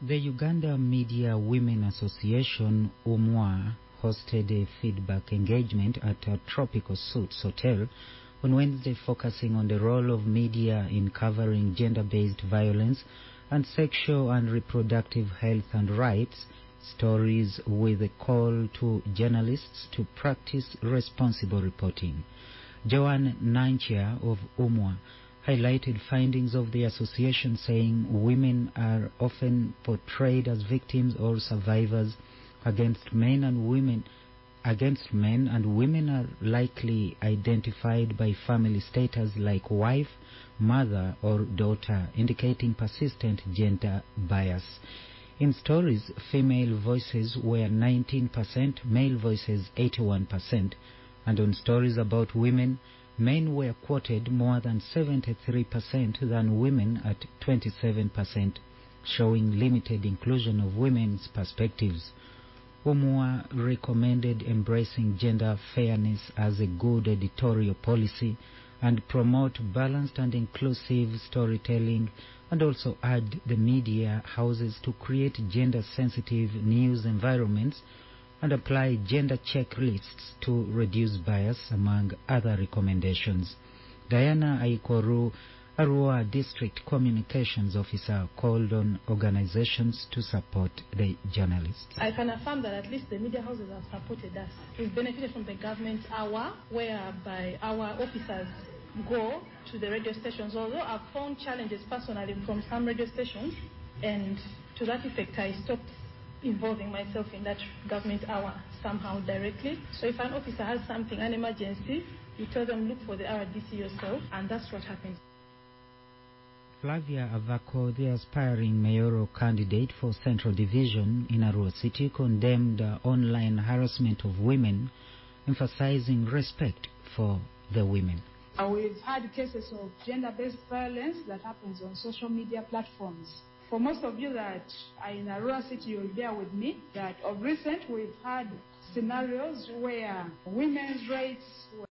The Uganda Media Women Association, UMWA, hosted a feedback engagement at a Tropical Suites Hotel on Wednesday, focusing on the role of media in covering gender-based violence and sexual and reproductive health and rights, stories with a call to journalists to practice responsible reporting. Joanne Nanchia of UMWA highlighted findings of the association, saying women are often portrayed as victims or survivors against men, and women are likely identified by family status like wife, mother or daughter, indicating persistent gender bias. In stories, female voices were 19%, male voices 81%, and on stories about women, men were quoted more than 73% than women at 27%, showing limited inclusion of women's perspectives. UMWA recommended embracing gender fairness as a good editorial policy and promote balanced and inclusive storytelling, and also urged the media houses to create gender-sensitive news environments and apply gender checklists to reduce bias, among other recommendations. Diana Aikoru, Arua District Communications Officer, called on organizations to support the journalists. I can affirm that at least the media houses have supported us. We've benefited from the government hour, whereby our officers go to the radio stations, although I've found challenges personally from some radio stations, and to that effect I stopped involving myself in that government hour somehow directly. So if an officer has something, an emergency, you tell them look for the RDC yourself, and that's what happens. Flavia Avako, the aspiring mayoral candidate for Central Division in Arua City, condemned online harassment of women, emphasizing respect for the women. We've had cases of gender-based violence that happens on social media platforms. For most of you that are in Arua City, you'll bear with me that of recent we've had scenarios where women's rights